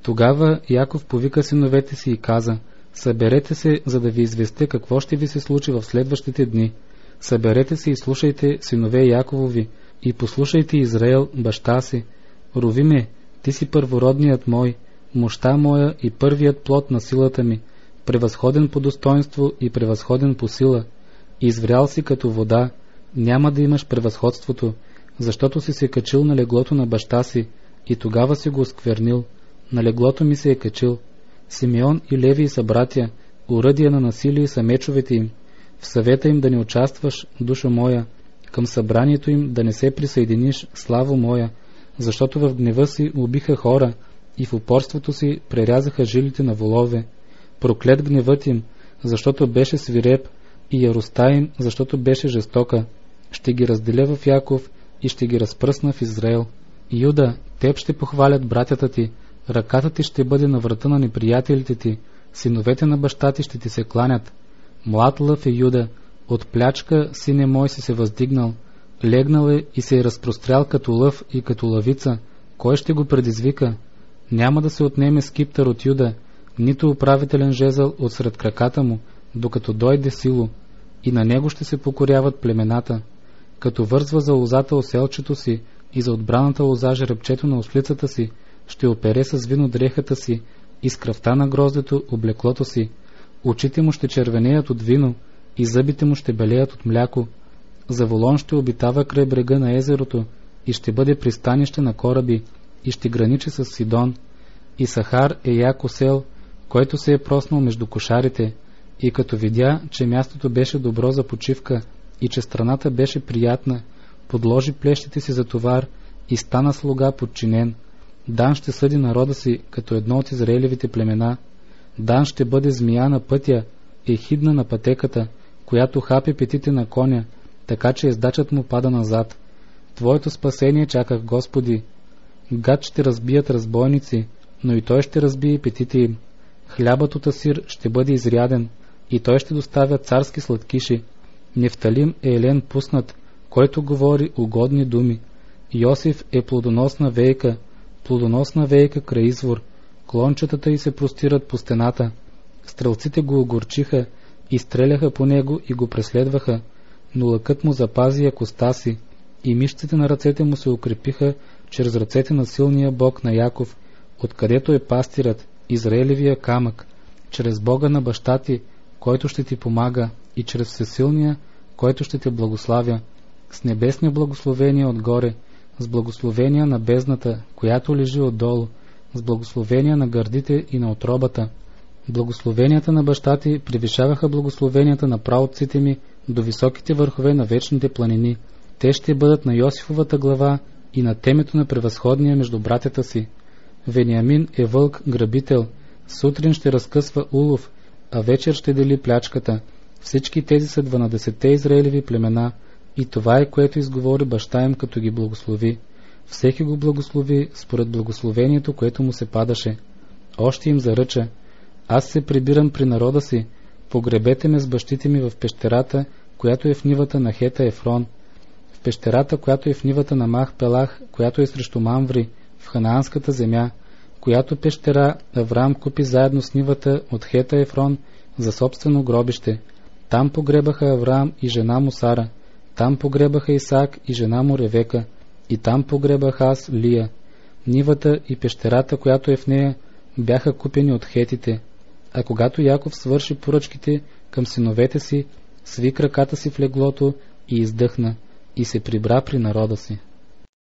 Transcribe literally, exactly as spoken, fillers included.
Тогава Яков повика синовете си и каза: съберете се, за да ви известя какво ще ви се случи в следващите дни. Съберете се и слушайте, синове Яковови, и послушайте Израел, баща си. Ровиме, ти си първородният мой, мощта моя и първият плод на силата ми, превъзходен по достоинство и превъзходен по сила. Изврял си като вода, няма да имаш превъзходството, защото си се качил на леглото на баща си и тогава си го осквернил. На леглото ми се е качил. Симеон и Левий са братя, уръдия на насилие са мечовете им. В съвета им да не участваш, душо моя, към събранието им да не се присъединиш, славо моя, защото в гнева си убиха хора и в упорството си прерязаха жилите на волове. Проклет гневът им, защото беше свиреп, и яростта им, защото беше жестока. Ще ги разделя в Яков и ще ги разпръсна в Израел. Юда, теб ще похвалят братята ти, ръката ти ще бъде на врата на неприятелите ти, синовете на баща ти ще ти се кланят. Млад лъв е Юда, от плячка сине мой си се въздигнал, легнал е и се е разпрострял като лъв и като лъвица. Кой ще го предизвика? Няма да се отнеме скиптър от Юда, нито управителен жезъл от сред краката му, докато дойде сило, и на него ще се покоряват племената. Като вързва за лозата оселчето си и за отбраната лоза жеребчето на ослицата си, ще опере с вино дрехата си и с кръвта на гроздето облеклото си. Очите му ще червенеят от вино и зъбите му ще белеят от мляко. Заволон ще обитава край брега на езерото и ще бъде пристанище на кораби и ще граничи с Сидон. И Сахар е як осел, който се е проснал между кошарите, и като видя, че мястото беше добро за почивка и че страната беше приятна, подложи плещите си за товар и стана слуга подчинен. Дан ще съди народа си като едно от Израелевите племена. Дан ще бъде змия на пътя, ехидна на пътеката, която хапе петите на коня, така че ездачът му пада назад. Твоето спасение чаках, Господи. Гад ще разбият разбойници, но и той ще разбие петите им. Хлябът от Асир ще бъде изряден, и той ще доставя царски сладкиши. Нефталим е елен пуснат, който говори угодни думи. Йосиф е плодоносна вейка, плодоносна вейка край извор. Клончетата й се простират по стената. Стрелците го огорчиха, изстреляха по него и го преследваха, но лъкът му запази якостта си, и мишците на ръцете му се укрепиха чрез ръцете на силния Бог на Яков, откъдето е пастирът, Израелевия камък, чрез Бога на баща ти, който ще ти помага, и чрез Всесилния, който ще те благославя, с небесни благословения отгоре, с благословения на бездната, която лежи отдолу, с благословения на гърдите и на отробата. Благословенията на баща ти превишаваха благословенията на праотците ми до високите върхове на вечните планини. Те ще бъдат на Йосифовата глава и на темето на превъзходния между братята си. Вениамин е вълк грабител, сутрин ще разкъсва улов, а вечер ще дели плячката. Всички тези са дванадесетте Израелеви племена, и това е, което изговори баща им, като ги благослови. Всеки го благослови според благословението, което му се падаше. Още им заръча: аз се прибирам при народа си, погребете ме с бащите ми в пещерата, която е в нивата на Хета Ефрон, в пещерата, която е в нивата на Мах Пелах, която е срещу Мамври, в ханаанската земя, която пещера Авраам купи заедно с нивата от Хета Ефрон за собствено гробище. Там погребаха Авраам и жена му Сара, там погребаха Исаак и жена му Ревека, и там погребах аз Лия. Нивата и пещерата, която е в нея, бяха купени от хетите. А когато Яков свърши поръчките към синовете си, сви краката си в леглото и издъхна, и се прибра при народа си.